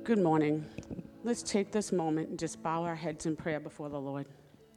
Good morning. Let's take this moment and just bow our heads in prayer before the Lord.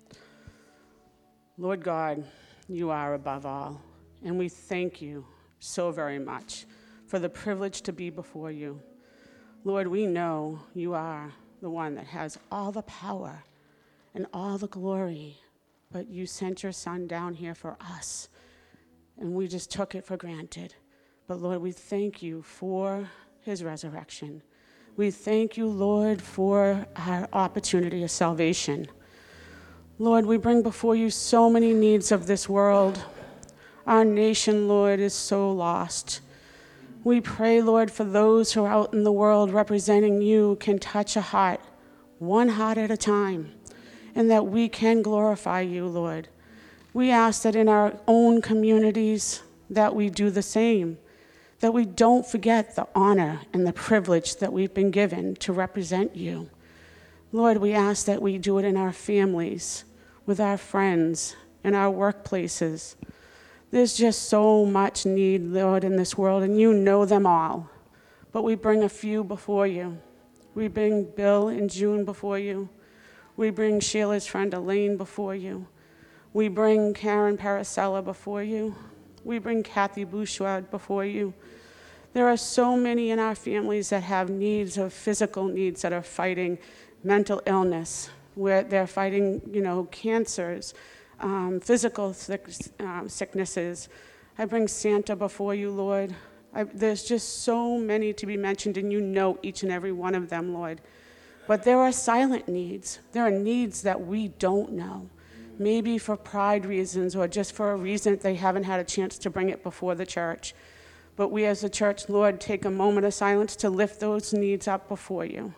Lord God, you are above all, and we thank you so very much for the privilege to be before you. Lord, we know you are the one that has all the power and all the glory, but you sent your Son down here for us, and we just took it for granted. But Lord, we thank you for his resurrection. We thank you, Lord, for our opportunity of salvation. Lord, we bring before you so many needs of this world. Our nation, Lord, is so lost. We pray, Lord, for those who are out in the world representing you can touch a heart, one heart at a time, and that we can glorify you, Lord. We ask that in our own communities that we do the same, that we don't forget the honor and the privilege that we've been given to represent you. Lord, we ask that we do it in our families, with our friends, in our workplaces. There's just so much need, Lord, in this world, and you know them all. But we bring a few before you. We bring Bill and June before you. We bring Sheila's friend Elaine before you. We bring Karen Paracella before you. We bring Kathy Bouchard before you. There are so many in our families that have needs of physical needs that are fighting mental illness, where they're fighting, cancers, physical sicknesses. I bring Santa before you, Lord. There's just so many to be mentioned, and you know each and every one of them, Lord. But there are silent needs. There are needs that we don't know, maybe for pride reasons or just for a reason that they haven't had a chance to bring it before the church. But we as a church, Lord, take a moment of silence to lift those needs up before you.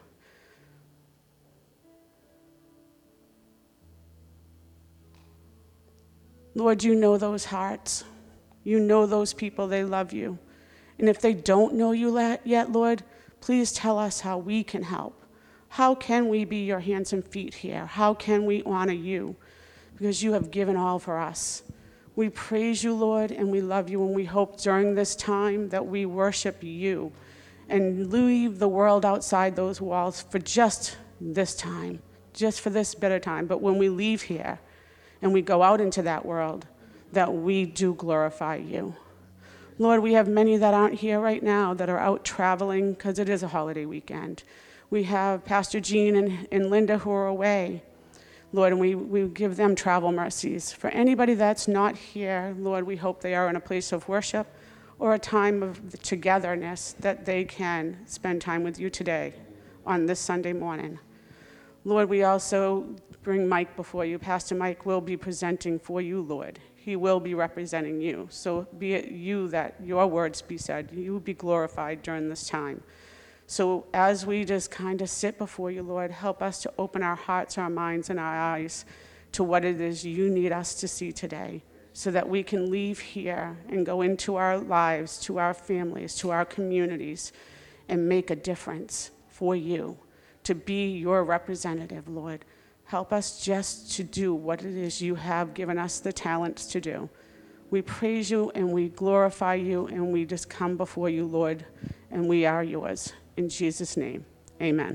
Lord, you know those hearts. You know those people, they love you. And if they don't know you yet, Lord, please tell us how we can help. How can we be your hands and feet here? How can we honor you? Because you have given all for us. We praise you, Lord, and we love you, and we hope during this time that we worship you and leave the world outside those walls for just this time, just for this bitter time. But when we leave here and we go out into that world, that we do glorify you. Lord, we have many that aren't here right now that are out traveling because it is a holiday weekend. We have Pastor Jean and Linda who are away. Lord, and we give them travel mercies. For anybody that's not here, Lord, we hope they are in a place of worship or a time of togetherness that they can spend time with you today on this Sunday morning. Lord, we also bring Mike before you. Pastor Mike will be presenting for you, Lord. He will be representing you. So be it you that your words be said. You be glorified during this time. So as we just kind of sit before you, Lord, help us to open our hearts, our minds, and our eyes to what it is you need us to see today so that we can leave here and go into our lives, to our families, to our communities, and make a difference for you, to be your representative, Lord. Help us just to do what it is you have given us the talents to do. We praise you and we glorify you and we just come before you, Lord, and we are yours. In Jesus' name, amen.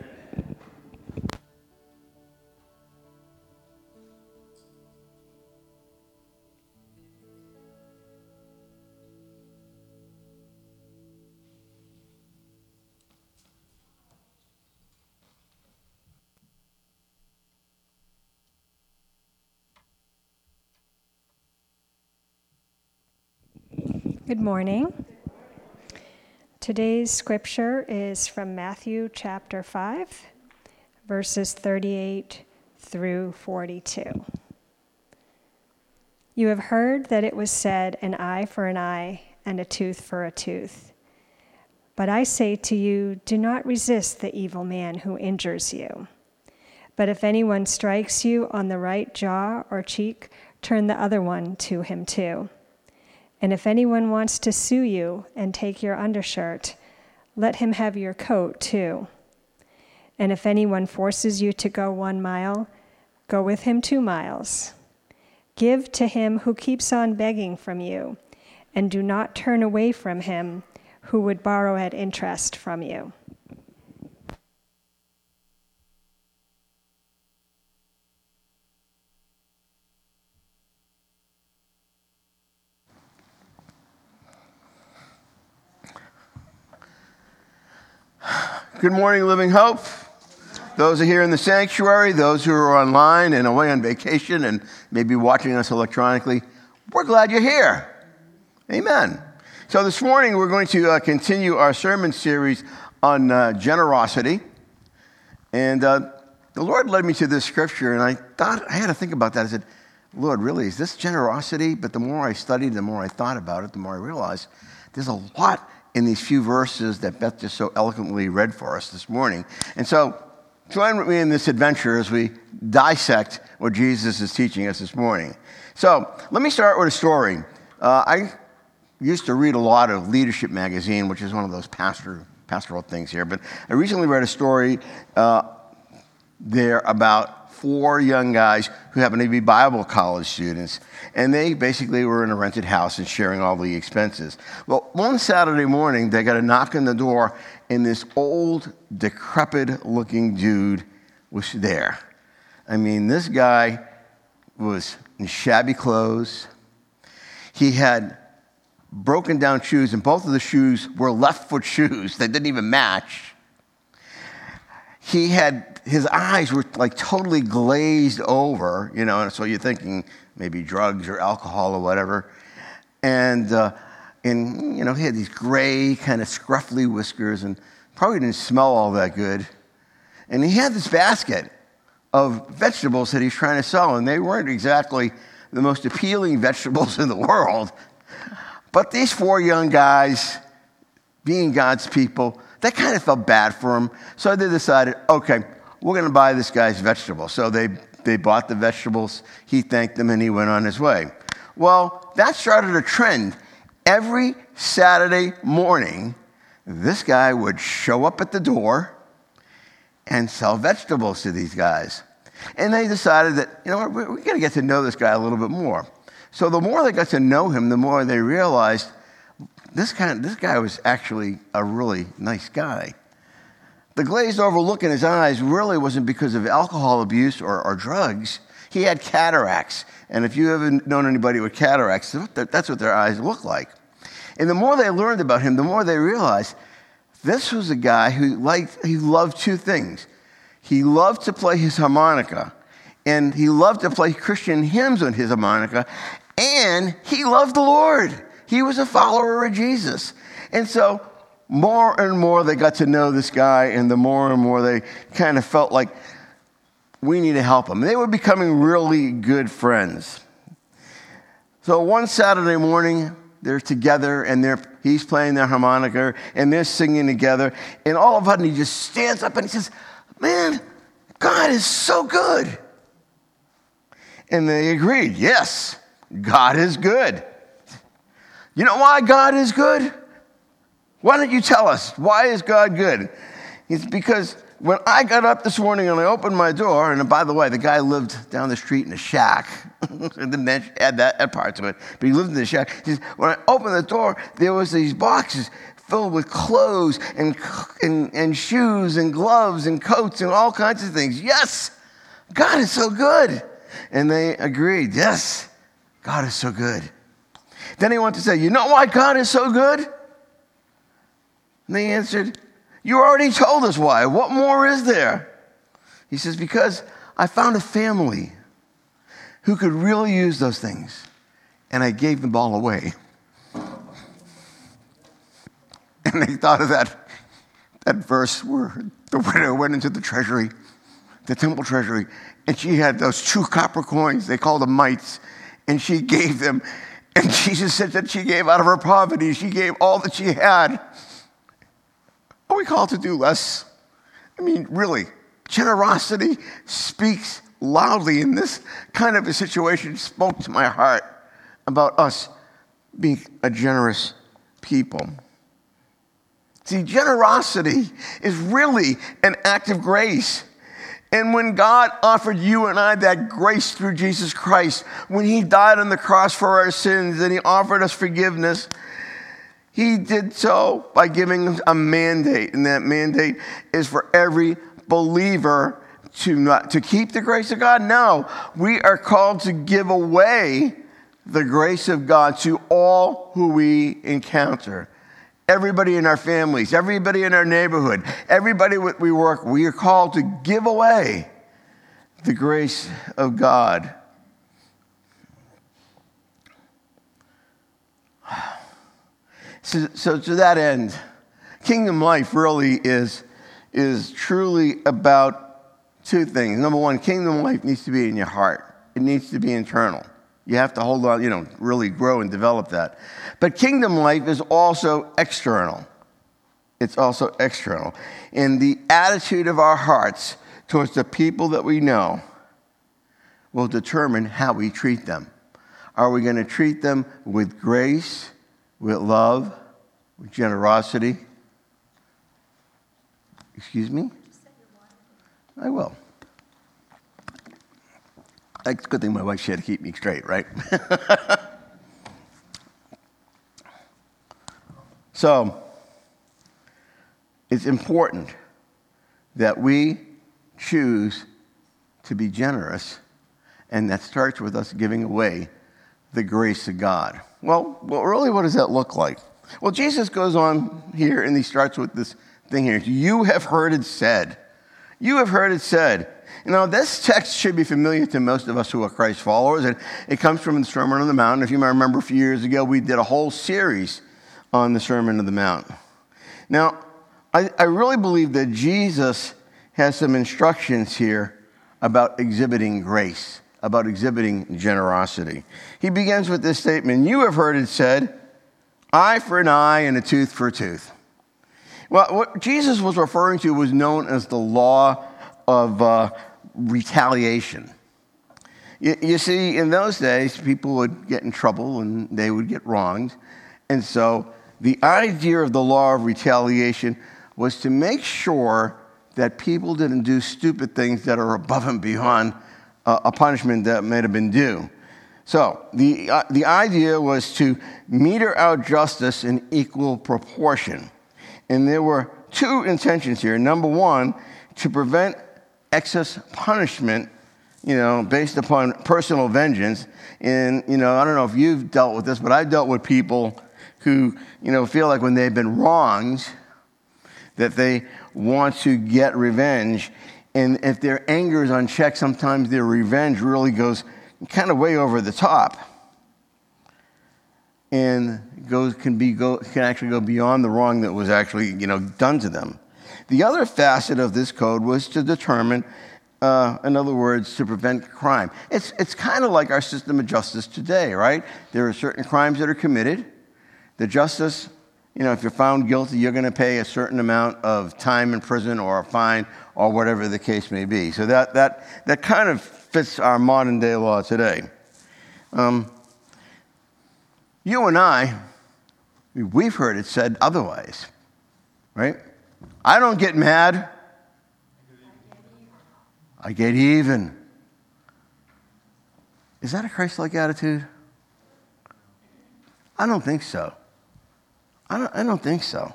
Good morning. Today's scripture is from Matthew chapter 5, verses 38 through 42. You have heard that it was said, an eye for an eye and a tooth for a tooth. But I say to you, do not resist the evil man who injures you. But if anyone strikes you on the right jaw or cheek, turn the other one to him too. And if anyone wants to sue you and take your undershirt, let him have your coat too. And if anyone forces you to go 1 mile, go with him 2 miles. Give to him who keeps on begging from you, and do not turn away from him who would borrow at interest from you. Good morning, Living Hope. Those who are here in the sanctuary, those who are online and away on vacation and maybe watching us electronically, we're glad you're here. Amen. So this morning we're going to continue our sermon series on generosity. And the Lord led me to this scripture, and I thought I had to think about that. I said, Lord, really, is this generosity? But the more I studied, the more I thought about it, the more I realized there's a lot in these few verses that Beth just so eloquently read for us this morning. And so join with me in this adventure as we dissect what Jesus is teaching us this morning. So let me start with a story. I used to read a lot of Leadership Magazine, which is one of those pastoral things here. But I recently read a story there about 4 young guys who happened to be Bible college students. And they basically were in a rented house and sharing all the expenses. Well, one Saturday morning, they got a knock on the door, and this old, decrepit-looking dude was there. I mean, this guy was in shabby clothes. He had broken down shoes, and both of the shoes were left-foot shoes that didn't even match. His eyes were like totally glazed over, and so you're thinking maybe drugs or alcohol or whatever. And he had these gray, kind of scruffy whiskers and probably didn't smell all that good. And he had this basket of vegetables that he's trying to sell, and they weren't exactly the most appealing vegetables in the world. But these 4 young guys, being God's people, they kind of felt bad for him. So they decided, okay, we're going to buy this guy's vegetables. So they bought the vegetables. He thanked them, and he went on his way. Well, that started a trend. Every Saturday morning, this guy would show up at the door and sell vegetables to these guys. And they decided that, we got to get to know this guy a little bit more. So the more they got to know him, the more they realized this guy was actually a really nice guy. The glazed over look in his eyes really wasn't because of alcohol abuse or drugs. He had cataracts. And if you ever known anybody with cataracts, that's what their eyes look like. And the more they learned about him, the more they realized this was a guy who loved 2 things. He loved to play his harmonica, and he loved to play Christian hymns on his harmonica, and he loved the Lord. He was a follower of Jesus. And so more and more they got to know this guy, and the more and more they kind of felt like we need to help him. They were becoming really good friends. So one Saturday morning, they're together, and he's playing their harmonica, and they're singing together. And all of a sudden, he just stands up and he says, man, God is so good. And they agreed, yes, God is good. You know why God is good? Why don't you tell us? Why is God good? It's because when I got up this morning and I opened my door, and by the way, the guy lived down the street in a shack. I didn't add that part to it, but he lived in the shack. He says, when I opened the door, there was these boxes filled with clothes and shoes and gloves and coats and all kinds of things. Yes, God is so good. And they agreed, yes, God is so good. Then he went to say, you know why God is so good? And they answered, you already told us why. What more is there? He says, because I found a family who could really use those things, and I gave them all away. And they thought of that verse where the widow went into the treasury, the temple treasury, and she had those 2 copper coins. They called them mites, and she gave them. And Jesus said that she gave out of her poverty. She gave all that she had. Are we called to do less? I mean, really, generosity speaks loudly in this kind of a situation. It spoke to my heart about us being a generous people. See, generosity is really an act of grace. And when God offered you and I that grace through Jesus Christ, when he died on the cross for our sins and he offered us forgiveness, he did so by giving us a mandate. And that mandate is for every believer to keep the grace of God. No, we are called to give away the grace of God to all who we encounter. everybody in our families, everybody in our neighborhood, everybody we work, we are called to give away the grace of God. So to that end, kingdom life really is truly about two things. Number one, kingdom life needs to be in your heart. It needs to be internal. You have to hold on, really grow and develop that. But kingdom life is also external. It's also external. And the attitude of our hearts towards the people that we know will determine how we treat them. Are we going to treat them with grace, with love, with generosity? Excuse me? I will. It's a good thing my wife had to keep me straight, right? So, it's important that we choose to be generous, and that starts with us giving away the grace of God. Well, really, what does that look like? Well, Jesus goes on here, and he starts with this thing here. You have heard it said. You have heard it said. This text should be familiar to most of us who are Christ followers, and it comes from the Sermon on the Mount. If you might remember, a few years ago, we did a whole series on the Sermon on the Mount. Now, I really believe that Jesus has some instructions here about exhibiting grace, about exhibiting generosity. He begins with this statement, you have heard it said, eye for an eye and a tooth for a tooth. Well, what Jesus was referring to was known as the law of retaliation. You see, in those days, people would get in trouble and they would get wronged. And so the idea of the law of retaliation was to make sure that people didn't do stupid things that are above and beyond a punishment that might have been due. So the idea was to meter out justice in equal proportion. And there were two intentions here. Number one, to prevent excess punishment, based upon personal vengeance. And, I don't know if you've dealt with this, but I've dealt with people who, feel like when they've been wronged, that they want to get revenge. And if their anger is unchecked, sometimes their revenge really goes kind of way over the top. And can actually go beyond the wrong that was actually, done to them. The other facet of this code was to determine, in other words, to prevent crime. It's kind of like our system of justice today, right? There are certain crimes that are committed. The justice, if you're found guilty, you're going to pay a certain amount of time in prison or a fine or whatever the case may be. So that kind of fits our modern day law today. You and I, we've heard it said otherwise, right? I don't get mad. I get even. Is that a Christ-like attitude? I don't think so. I don't think so.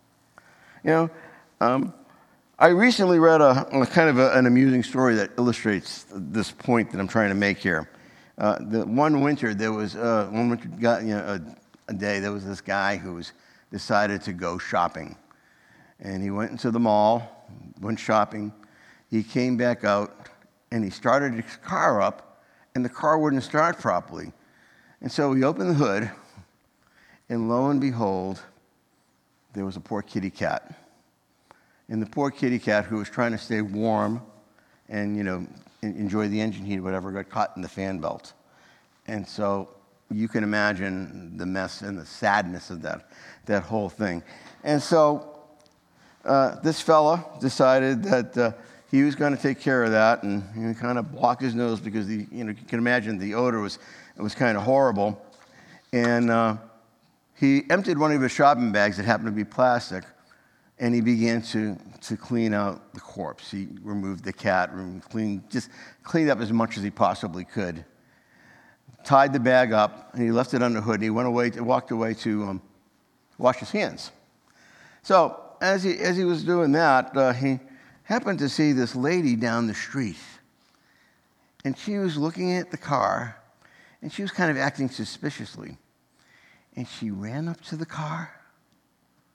I recently read a kind of an amusing story that illustrates this point that I'm trying to make here. One winter, there was a day, there was this guy who decided to go shopping. And he went into the mall, went shopping. He came back out, and he started his car up, and the car wouldn't start properly. And so he opened the hood, and lo and behold, there was a poor kitty cat. And the poor kitty cat, who was trying to stay warm and, enjoy the engine heat or whatever, got caught in the fan belt. And so you can imagine the mess and the sadness of that whole thing. And so this fella decided that he was going to take care of that, and he kind of blocked his nose because you can imagine the odor was kind of horrible. And he emptied one of his shopping bags that happened to be plastic, and he began to clean out the corpse. He removed the cat, just cleaned up as much as he possibly could. Tied the bag up, and he left it on the hood, and he walked away to wash his hands. So as he was doing that, he happened to see this lady down the street. And she was looking at the car, and she was kind of acting suspiciously. And she ran up to the car,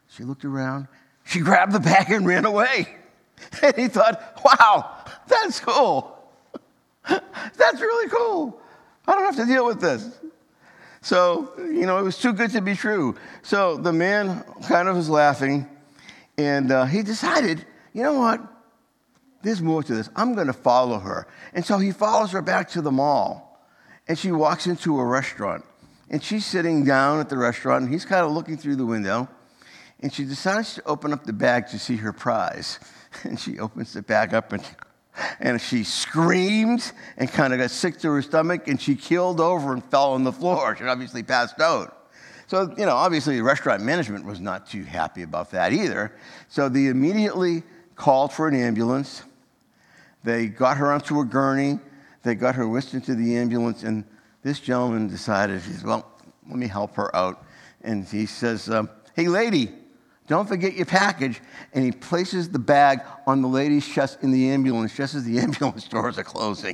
She looked around. She grabbed the bag and ran away. And he thought, wow, that's cool. That's really cool. I don't have to deal with this. So, it was too good to be true. So the man kind of was laughing, and he decided, you know what? There's more to this. I'm going to follow her. And so he follows her back to the mall, and she walks into a restaurant. And she's sitting down at the restaurant, and he's kind of looking through the window, and she decides to open up the bag to see her prize. And she opens the bag up, and she screamed and kind of got sick to her stomach, and she keeled over and fell on the floor. She obviously passed out. So, obviously the restaurant management was not too happy about that either. So they immediately called for an ambulance. They got her onto a gurney. They got her whisked into the ambulance, and this gentleman decided, he said, well, let me help her out. And he says, hey, lady, don't forget your package. And he places the bag on the lady's chest in the ambulance just as the ambulance doors are closing.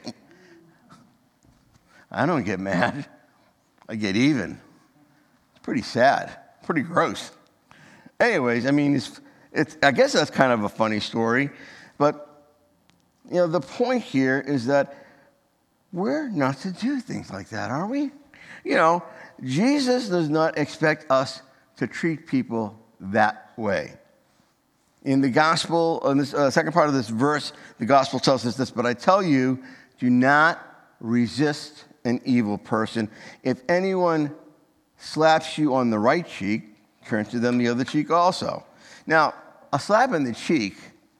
I don't get mad. I get even. It's pretty sad, pretty gross. Anyways, I guess that's kind of a funny story. But, the point here is that we're not to do things like that, are we? Jesus does not expect us to treat people that way. In the gospel, in this second part of this verse, the gospel tells us this, but I tell you, do not resist an evil person. If anyone slaps you on the right cheek, turn to them the other cheek also. Now, a slap in the cheek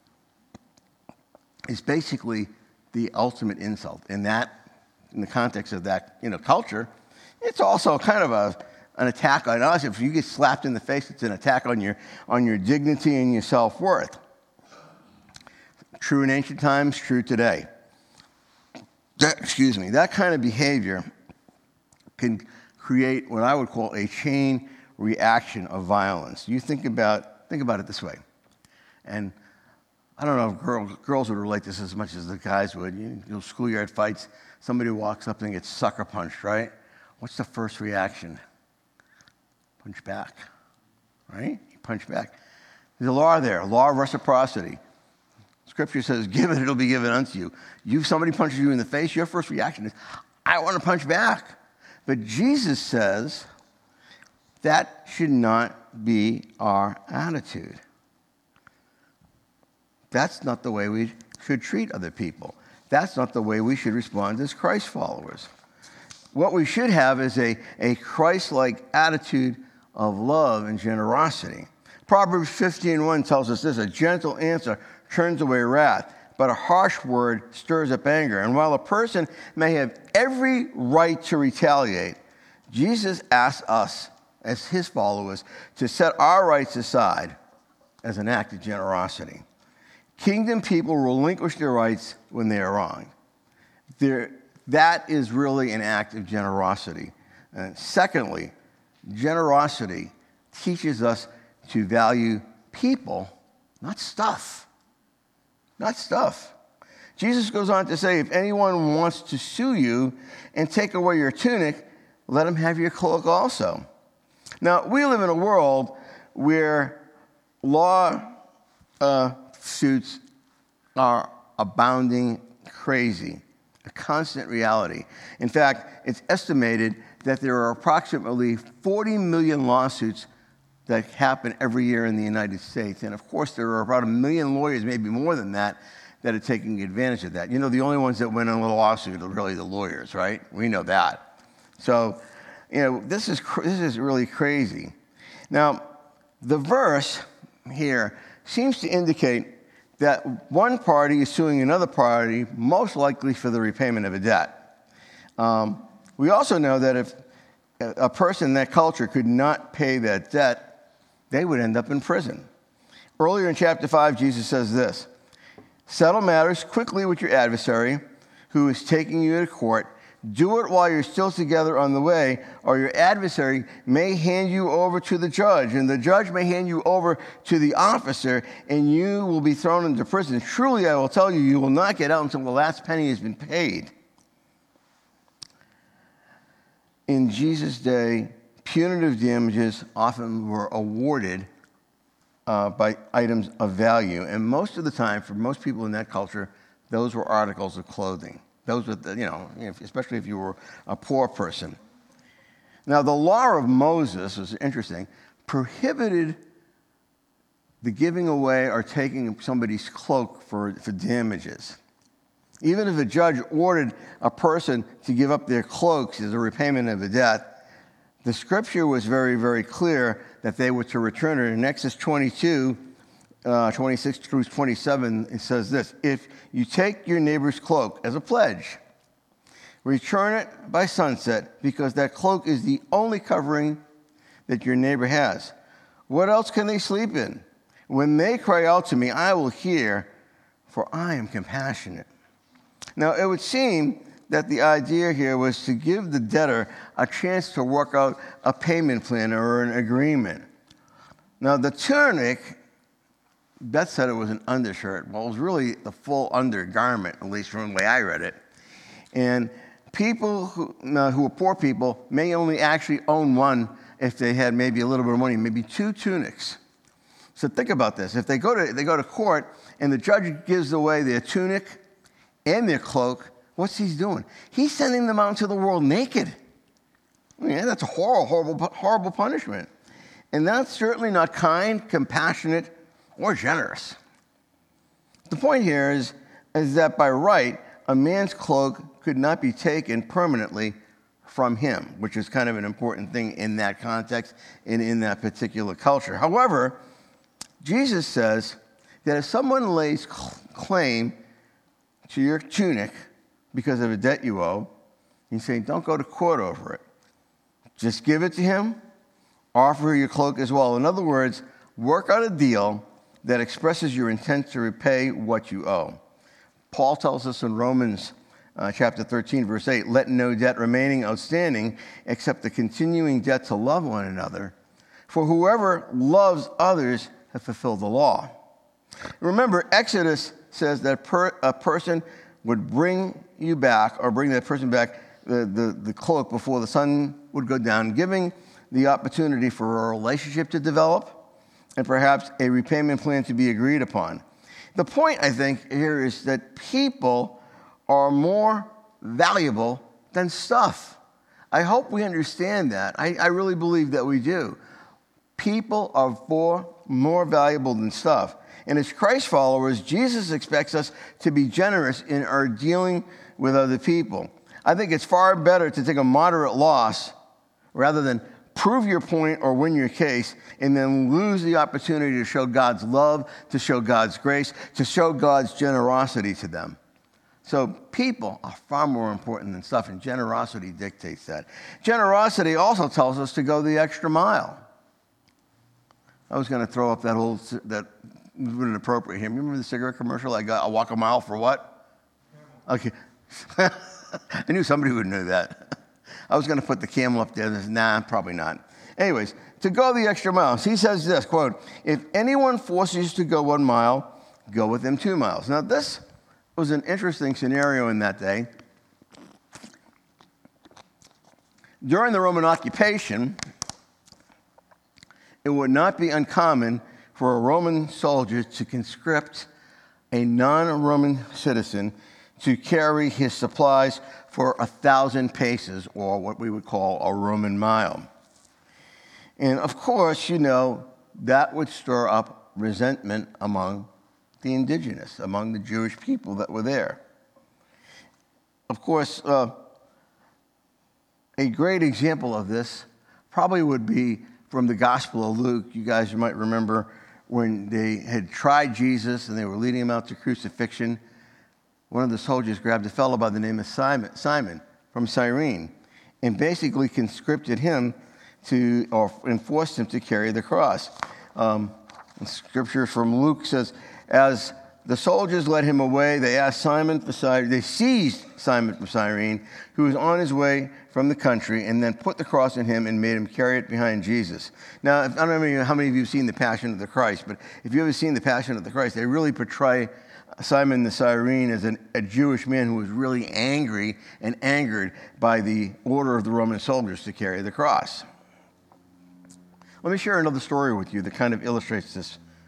is basically the ultimate insult. In the context of that, culture, it's also kind of an attack on us. If you get slapped in the face, it's an attack on your dignity and your self-worth. True in ancient times, true today. That kind of behavior can create what I would call a chain reaction of violence. You think about it this way. And I don't know if girls would relate this as much as the guys would. Schoolyard fights, somebody walks up and gets sucker punched, right? What's the first reaction? Punch back, right? You punch back. There's a law there, a law of reciprocity. Scripture says, give it, it'll be given unto you. Somebody punches you in the face, your first reaction is, I want to punch back. But Jesus says that should not be our attitude. That's not the way we should treat other people. That's not the way we should respond as Christ followers. What we should have is a Christ-like attitude of love and generosity. Proverbs 15:1 tells us this, a gentle answer turns away wrath, but a harsh word stirs up anger. And while a person may have every right to retaliate, Jesus asks us, as his followers, to set our rights aside as an act of generosity. Kingdom people relinquish their rights when they are wronged. That is really an act of generosity. And secondly, generosity teaches us to value people, not stuff. Not stuff. Jesus goes on to say, if anyone wants to sue you and take away your tunic, let him have your cloak also. Now, we live in a world where law suits are abounding crazy, a constant reality. In fact, it's estimated that there are approximately 40 million lawsuits that happen every year in the United States. And of course, there are about 1 million lawyers, maybe more than that are taking advantage of that. The only ones that win in a lawsuit are really the lawyers, right? We know that. So, this is really crazy. Now, the verse here seems to indicate that one party is suing another party, most likely for the repayment of a debt. We also know that if a person in that culture could not pay that debt, they would end up in prison. Earlier in chapter 5, Jesus says this, settle matters quickly with your adversary who is taking you to court. Do it while you're still together on the way, or your adversary may hand you over to the judge, and the judge may hand you over to the officer, and you will be thrown into prison. Truly, I will tell you, you will not get out until the last penny has been paid. In Jesus' day, punitive damages often were awarded by items of value. And most of the time, for most people in that culture, those were articles of clothing. Those were, especially if you were a poor person. Now, the law of Moses was interesting, prohibited the giving away or taking somebody's cloak for damages. Even if a judge ordered a person to give up their cloaks as a repayment of a debt, the scripture was very, very clear that they were to return it. In Exodus 22, 26 through 27, it says this: if you take your neighbor's cloak as a pledge, return it by sunset, because that cloak is the only covering that your neighbor has. What else can they sleep in? When they cry out to me, I will hear, for I am compassionate. Now, it would seem that the idea here was to give the debtor a chance to work out a payment plan or an agreement. Now, the tunic, Beth said it was an undershirt. Well, it was really the full undergarment, at least from the way I read it. And people who are poor people may only actually own one if they had maybe a little bit of money, maybe two tunics. So think about this. If they go to court and the judge gives away their tunic and their cloak, what's he doing? He's sending them out into the world naked. That's a horrible punishment. And that's certainly not kind, compassionate, or generous. The point here is that by right, a man's cloak could not be taken permanently from him, which is kind of an important thing in that context and in that particular culture. However, Jesus says that if someone lays claim to your tunic because of a debt you owe, he's saying don't go to court over it. Just give it to him, offer your cloak as well. In other words, work out a deal that expresses your intent to repay what you owe. Paul tells us in Romans chapter 13, verse 8, let no debt remaining outstanding except the continuing debt to love one another. For whoever loves others has fulfilled the law. Remember, Exodus says that a person would bring you back, or bring that person back, the cloak before the sun would go down, giving the opportunity for a relationship to develop and perhaps a repayment plan to be agreed upon. The point, I think, here is that people are more valuable than stuff. I hope we understand that. I really believe that we do. People are more valuable than stuff. And as Christ followers, Jesus expects us to be generous in our dealing with other people. I think it's far better to take a moderate loss rather than prove your point or win your case and then lose the opportunity to show God's love, to show God's grace, to show God's generosity to them. So people are far more important than stuff, and generosity dictates that. Generosity also tells us to go the extra mile. I was going to throw up that wouldn't appropriate here. Remember the cigarette commercial? I walk a mile for what? Okay. I knew somebody would know that. I was going to put the camel up there. Nah, probably not. Anyways, to go the extra mile. He says this, quote, if anyone forces you to go 1 mile, go with them 2 miles. Now, this was an interesting scenario in that day. During the Roman occupation, it would not be uncommon for a Roman soldier to conscript a non-Roman citizen to carry his supplies for 1,000 paces, or what we would call a Roman mile. And of course, that would stir up resentment among the indigenous, among the Jewish people that were there. Of course, a great example of this probably would be from the Gospel of Luke. You guys might remember when they had tried Jesus and they were leading him out to crucifixion. One of the soldiers grabbed a fellow by the name of Simon from Cyrene and basically conscripted him and forced him to carry the cross. Scripture from Luke says, as the soldiers led him away, they seized Simon from Cyrene, who was on his way from the country, and then put the cross on him and made him carry it behind Jesus. Now, I don't know how many of you have seen The Passion of the Christ, but if you've ever seen The Passion of the Christ, they really portray Simon the Cyrene as a Jewish man who was really angry and angered by the order of the Roman soldiers to carry the cross. Let me share another story with you that kind of illustrates this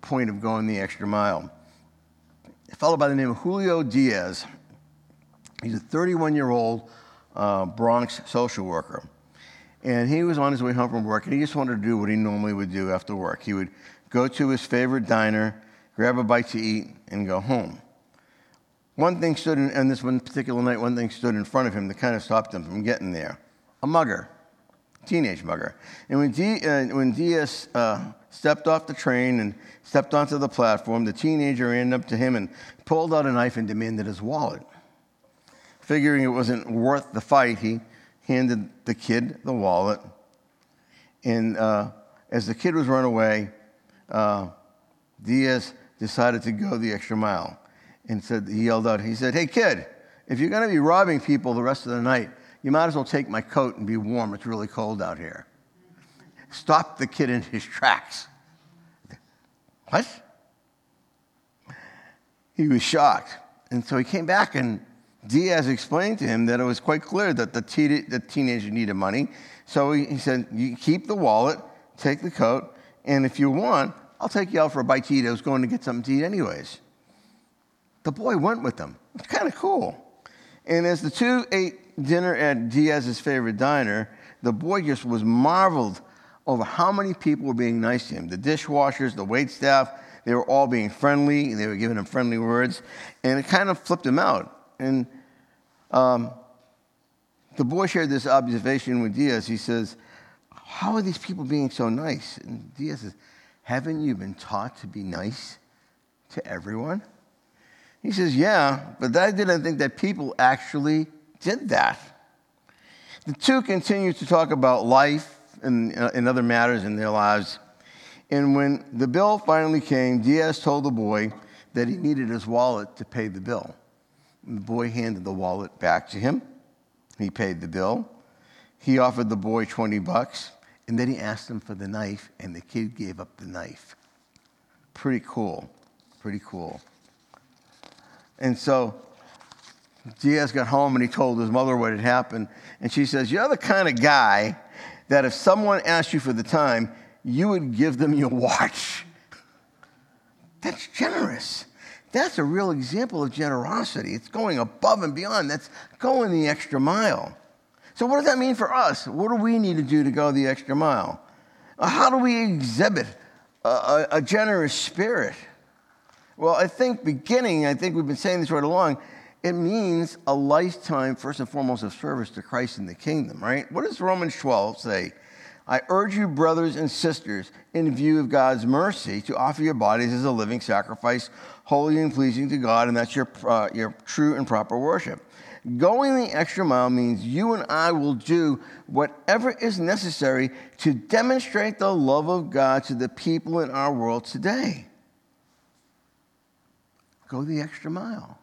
point of going the extra mile. A fellow by the name of Julio Diaz. He's a 31-year-old Bronx social worker. And he was on his way home from work, and he just wanted to do what he normally would do after work. He would go to his favorite diner, grab a bite to eat, and go home. One thing stood in, and this one particular night, one thing stood in front of him that kind of stopped him from getting there. A mugger, teenage mugger. And when Diaz stepped off the train and stepped onto the platform, the teenager ran up to him and pulled out a knife and demanded his wallet. Figuring it wasn't worth the fight, he handed the kid the wallet. And as the kid was run away, Diaz decided to go the extra mile. And he yelled out, he said, "Hey kid, if you're going to be robbing people the rest of the night, you might as well take my coat and be warm. It's really cold out here." Stopped the kid in his tracks. What? He was shocked. And so he came back, and Diaz explained to him that it was quite clear that the teenager needed money. So he said, "You keep the wallet, take the coat, and if you want, I'll take you out for a bite to eat. I was going to get something to eat anyways." The boy went with them. It's kind of cool. And as the two ate dinner at Diaz's favorite diner, the boy just was marveled over how many people were being nice to him. The dishwashers, the waitstaff, they were all being friendly. They were giving him friendly words. And it kind of flipped him out. And the boy shared this observation with Diaz. He says, "How are these people being so nice?" And Diaz says, "Haven't you been taught to be nice to everyone?" He says, "Yeah, but I didn't think that people actually did that." The two continued to talk about life and other matters in their lives. And when the bill finally came, Diaz told the boy that he needed his wallet to pay the bill. And the boy handed the wallet back to him. He paid the bill. He offered the boy $20, and then he asked him for the knife, and the kid gave up the knife. Pretty cool. Pretty cool. And so Diaz got home, and he told his mother what had happened. And she says, "You're the kind of guy that if someone asked you for the time, you would give them your watch." That's generous. That's a real example of generosity. It's going above and beyond. That's going the extra mile. So what does that mean for us? What do we need to do to go the extra mile? How do we exhibit a generous spirit? Well, I think we've been saying this right along, it means a lifetime, first and foremost, of service to Christ in the kingdom, right? What does Romans 12 say? "I urge you, brothers and sisters, in view of God's mercy, to offer your bodies as a living sacrifice, holy and pleasing to God," and that's your true and proper worship. Going the extra mile means you and I will do whatever is necessary to demonstrate the love of God to the people in our world today. Go the extra mile.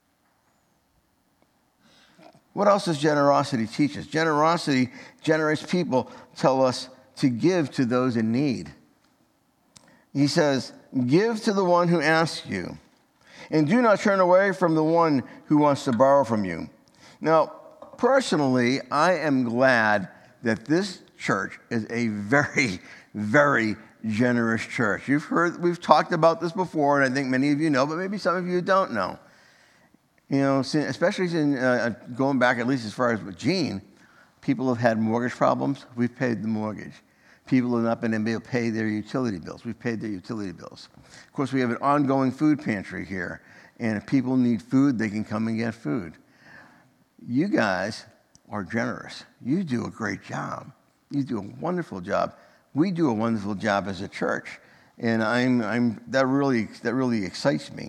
What else does generosity teach us? Generous people tell us to give to those in need. He says, "Give to the one who asks you, and do not turn away from the one who wants to borrow from you." Now, personally, I am glad that this church is a very, very generous church. We've talked about this before, and I think many of you know, but maybe some of you don't know. You know, especially going back at least as far as with Gene, people have had mortgage problems. We've paid the mortgage. People have not been able to pay their utility bills. We've paid their utility bills. Of course, we have an ongoing food pantry here, and if people need food, they can come and get food. You guys are generous. You do a great job. You do a wonderful job. We do a wonderful job as a church, and that really excites me.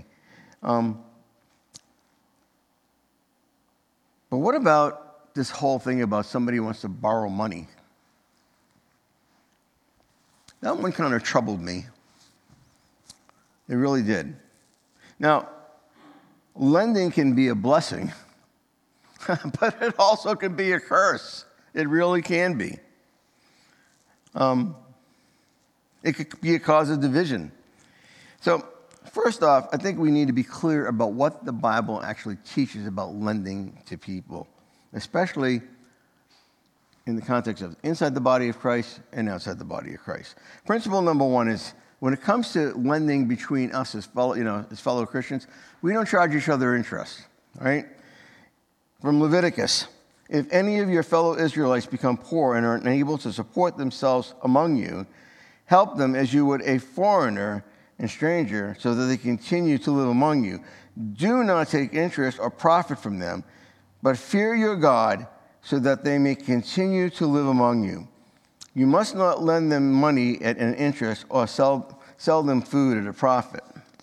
But what about this whole thing about somebody who wants to borrow money? That one kind of troubled me. It really did. Now, lending can be a blessing, but it also can be a curse. It really can be. It could be a cause of division. So, first off, I think we need to be clear about what the Bible actually teaches about lending to people, especially in the context of inside the body of Christ and outside the body of Christ. Principle number one is when it comes to lending between us as fellow Christians, we don't charge each other interest, right? From Leviticus, if any of your fellow Israelites become poor and are unable to support themselves among you, help them as you would a foreigner and stranger so that they continue to live among you. Do not take interest or profit from them, but fear your God so that they may continue to live among you. You must not lend them money at an interest or sell them food at a profit.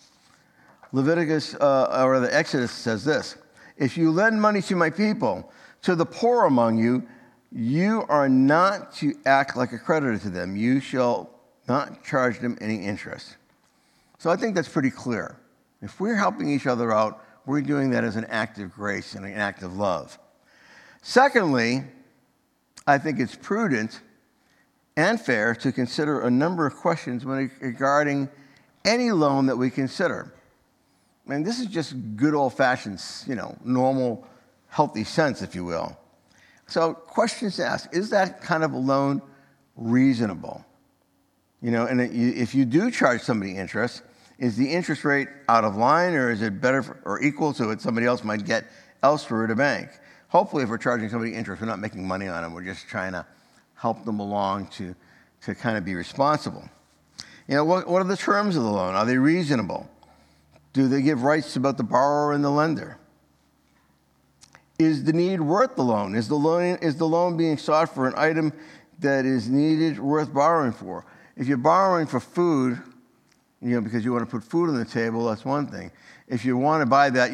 The Exodus says this: if you lend money to my people, to the poor among you, you are not to act like a creditor to them. You shall not charge them any interest. So I think that's pretty clear. If we're helping each other out, we're doing that as an act of grace and an act of love. Secondly, I think it's prudent and fair to consider a number of questions regarding any loan that we consider. And this is just good old-fashioned, normal, healthy sense, if you will. So questions to ask: is that kind of a loan reasonable? And if you do charge somebody interest, is the interest rate out of line, or is it better or equal to what somebody else might get elsewhere at a bank? Hopefully, if we're charging somebody interest, we're not making money on them. We're just trying to help them along to kind of be responsible. What are the terms of the loan? Are they reasonable? Do they give rights to both the borrower and the lender? Is the need worth the loan? Is the loan being sought for an item that is needed, worth borrowing for? If you're borrowing for food, because you want to put food on the table, that's one thing. If you want to buy that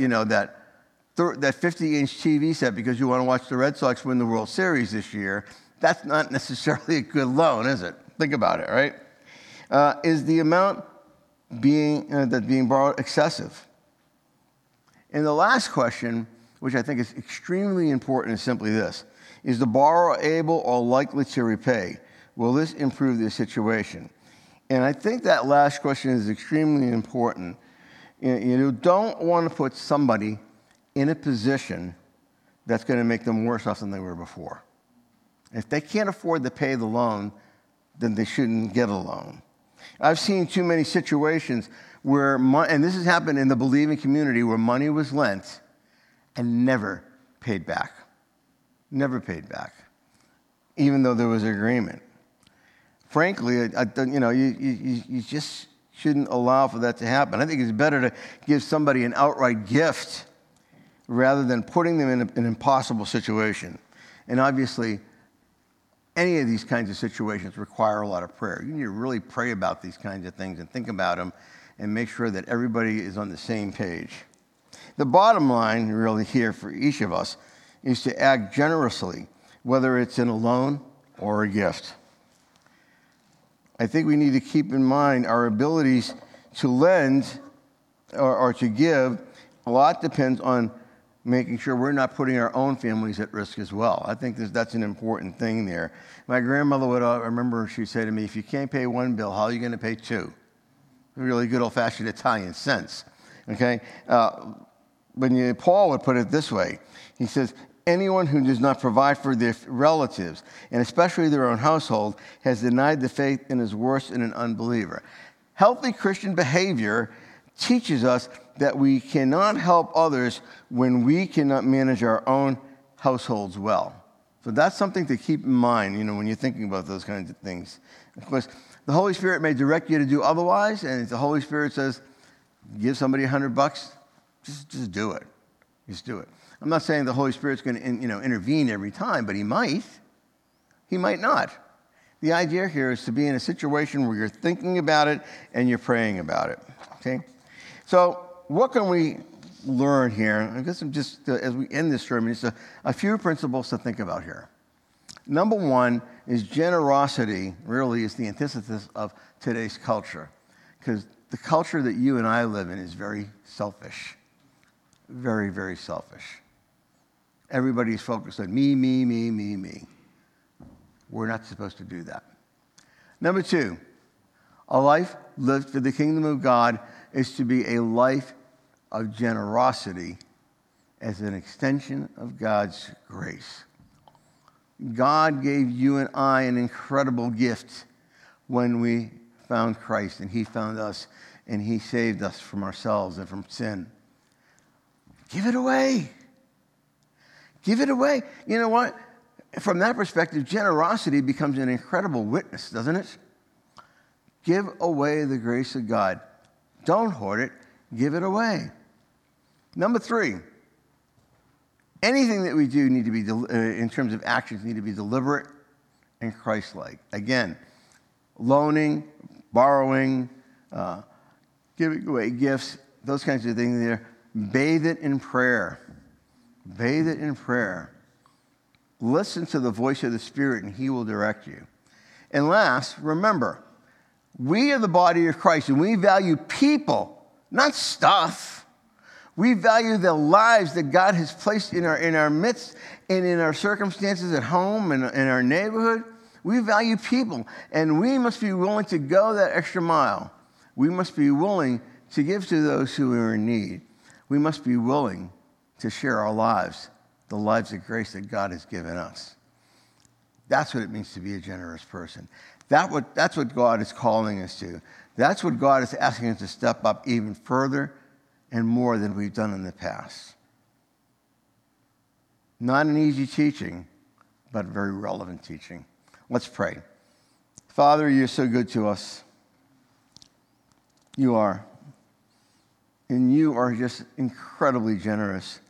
50-inch TV set because you want to watch the Red Sox win the World Series this year, that's not necessarily a good loan, is it? Think about it, right? Is the amount that's being borrowed excessive? And the last question, which I think is extremely important, is simply this: is the borrower able or likely to repay? Will this improve their situation? And I think that last question is extremely important. You don't want to put somebody in a position that's going to make them worse off than they were before. If they can't afford to pay the loan, then they shouldn't get a loan. I've seen too many situations where, and this has happened in the believing community, where money was lent and never paid back. Never paid back, even though there was an agreement. Frankly, you just shouldn't allow for that to happen. I think it's better to give somebody an outright gift rather than putting them in an impossible situation. And obviously, any of these kinds of situations require a lot of prayer. You need to really pray about these kinds of things and think about them and make sure that everybody is on the same page. The bottom line really here for each of us is to act generously, whether it's in a loan or a gift. I think we need to keep in mind our abilities to lend or to give. A lot depends on making sure we're not putting our own families at risk as well. I think that's an important thing there. My grandmother I remember she'd say to me, if you can't pay one bill, how are you going to pay two? Really good old-fashioned Italian sense, okay? Paul would put it this way. He says, anyone who does not provide for their relatives, and especially their own household, has denied the faith and is worse than an unbeliever. Healthy Christian behavior teaches us that we cannot help others when we cannot manage our own households well. So that's something to keep in mind, when you're thinking about those kinds of things. Of course, the Holy Spirit may direct you to do otherwise, and if the Holy Spirit says, give somebody $100, just do it. Just do it. I'm not saying the Holy Spirit's going to intervene every time, but he might. He might not. The idea here is to be in a situation where you're thinking about it and you're praying about it. Okay? So what can we learn here? I guess as we end this sermon, just a few principles to think about here. Number one is generosity really is the antithesis of today's culture, because the culture that you and I live in is very selfish. Very, very selfish. Everybody's focused on me, me, me, me, me. We're not supposed to do that. Number two, a life lived for the kingdom of God is to be a life of generosity as an extension of God's grace. God gave you and I an incredible gift when we found Christ, and he found us, and he saved us from ourselves and from sin. Give it away. Give it away. You know what? From that perspective, generosity becomes an incredible witness, doesn't it? Give away the grace of God. Don't hoard it. Give it away. Number 3, anything that we do need to be, in terms of actions, need to be deliberate and Christ-like. Again, loaning, borrowing, giving away gifts, those kinds of things there. Bathe it in prayer. Bathe it in prayer. Listen to the voice of the Spirit, and he will direct you. And last, remember, we are the body of Christ, and we value people, not stuff. We value the lives that God has placed in our midst and in our circumstances at home and in our neighborhood. We value people, and we must be willing to go that extra mile. We must be willing to give to those who are in need. We must be willing to share our lives, the lives of grace that God has given us. That's what it means to be a generous person. That's what God is calling us to. That's what God is asking us to step up even further and more than we've done in the past. Not an easy teaching, but very relevant teaching. Let's pray. Father, you're so good to us. You are. And you are just incredibly generous.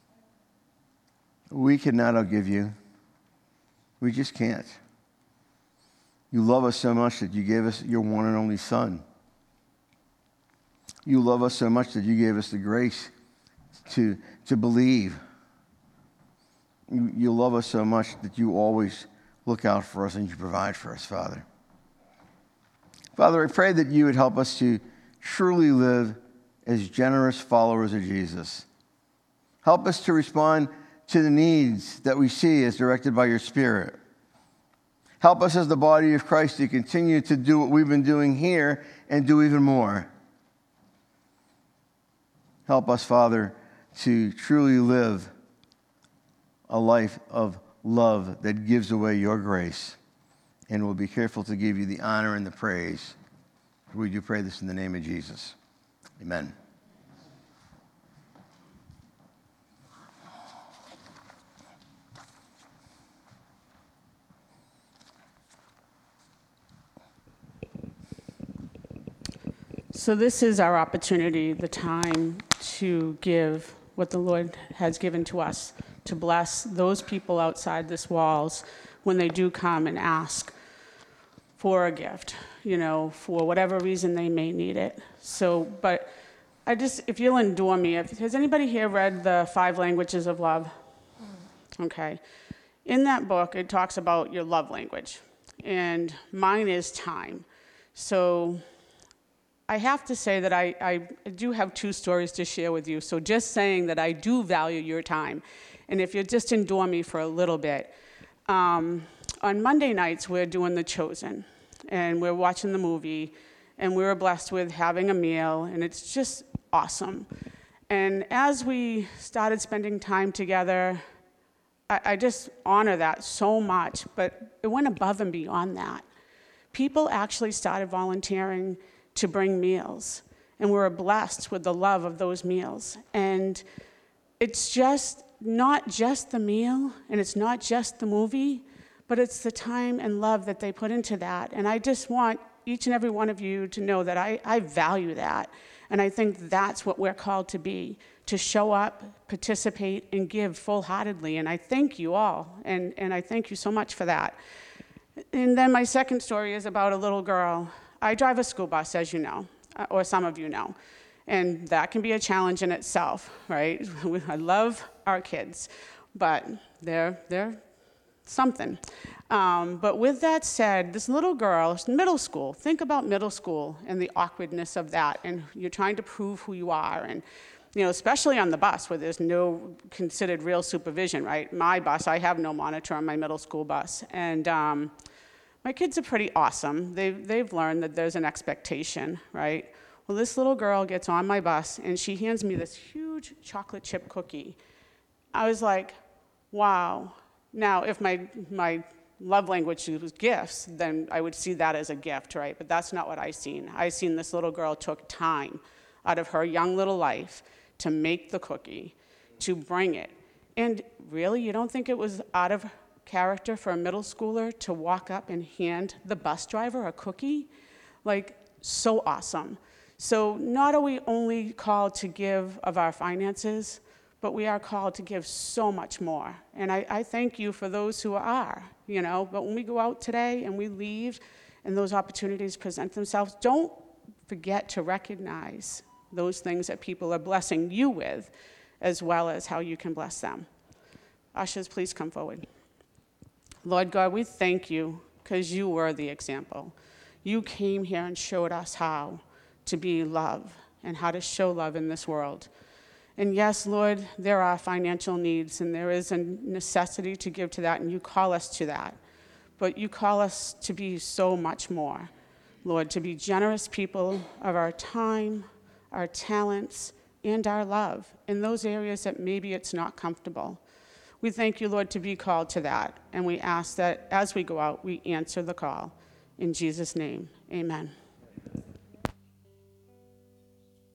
We cannot outgive you. We just can't. You love us so much that you gave us your one and only Son. You love us so much that you gave us the grace to believe. You love us so much that you always look out for us and you provide for us, Father. Father, I pray that you would help us to truly live as generous followers of Jesus. Help us to respond to the needs that we see as directed by your Spirit. Help us as the body of Christ to continue to do what we've been doing here and do even more. Help us, Father, to truly live a life of love that gives away your grace. And we'll be careful to give you the honor and the praise. We do pray this in the name of Jesus. Amen. So this is our opportunity, the time to give what the Lord has given to us, to bless those people outside this walls when they do come and ask for a gift, for whatever reason they may need it. So, but if you'll endure me, has anybody here read the 5 Languages of Love? Okay. In that book, it talks about your love language, and mine is time. So I have to say that I do have 2 stories to share with you. So just saying that I do value your time. And if you'll just endure me for a little bit. On Monday nights, we're doing The Chosen. And we're watching the movie. And we were blessed with having a meal. And it's just awesome. And as we started spending time together, I just honor that so much. But it went above and beyond that. People actually started volunteering to bring meals, and we were blessed with the love of those meals. And it's just not just the meal, and it's not just the movie, but it's the time and love that they put into that. And I just want each and every one of you to know that I value that, and I think that's what we're called to be, to show up, participate, and give full-heartedly. And I thank you all, and I thank you so much for that. And then my second story is about a little girl. I drive a school bus, as you know, or some of you know, and that can be a challenge in itself, right? I love our kids, but they're something. But with that said, this little girl, middle school, think about middle school and the awkwardness of that, and you're trying to prove who you are, and especially on the bus where there's no considered real supervision, right? My bus, I have no monitor on my middle school bus, and my kids are pretty awesome. They've learned that there's an expectation, right? Well, this little girl gets on my bus, and she hands me this huge chocolate chip cookie. I was like, wow. Now, if my love language was gifts, then I would see that as a gift, right? But that's not what I seen. I seen this little girl took time out of her young little life to make the cookie, to bring it. And really, you don't think it was out of character for a middle schooler to walk up and hand the bus driver a cookie? Like, so awesome. So not are we only called to give of our finances, but we are called to give so much more. And I thank you for those who are, but when we go out today and we leave and those opportunities present themselves, don't forget to recognize those things that people are blessing you with, as well as how you can bless them. Ushers, please come forward. Lord God, we thank you because you were the example. You came here and showed us how to be love and how to show love in this world. And yes, Lord, there are financial needs and there is a necessity to give to that, and you call us to that. But you call us to be so much more, Lord, to be generous people of our time, our talents, and our love in those areas that maybe it's not comfortable. We thank you, Lord, to be called to that, and we ask that as we go out, we answer the call. In Jesus' name, amen.